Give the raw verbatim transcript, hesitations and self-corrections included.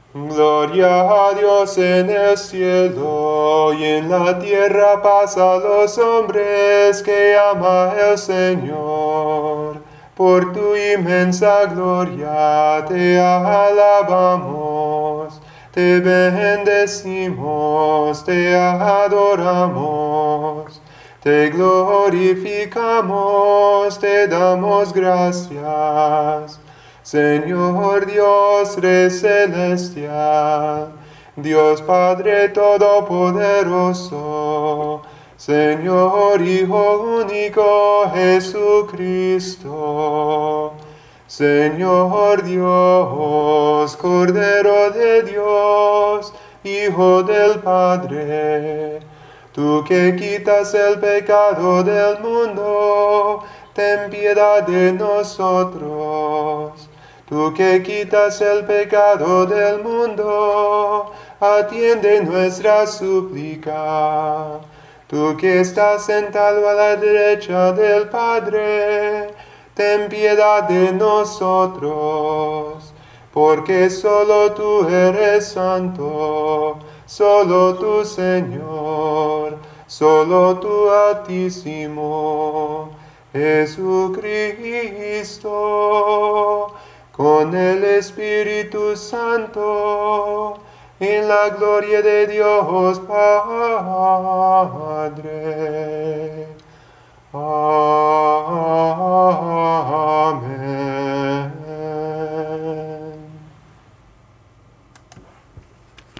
Gloria a Dios en el cielo y en la tierra paz a los hombres que ama el Señor. Por tu inmensa gloria te alabamos, te bendecimos, te adoramos, te glorificamos, te damos gracias. Señor Dios Rey celestial, Dios Padre todopoderoso, Señor Hijo único Jesucristo, Señor Dios, Cordero de Dios, Hijo del Padre, tú que quitas el pecado del mundo, ten piedad de nosotros. Tú que quitas el pecado del mundo, atiende nuestra súplica. Tú que estás sentado a la derecha del Padre, ten piedad de nosotros. Porque solo tú eres santo, solo tú Señor, solo tú Altísimo, Jesucristo, con el Espíritu Santo, en la gloria de Dios Padre.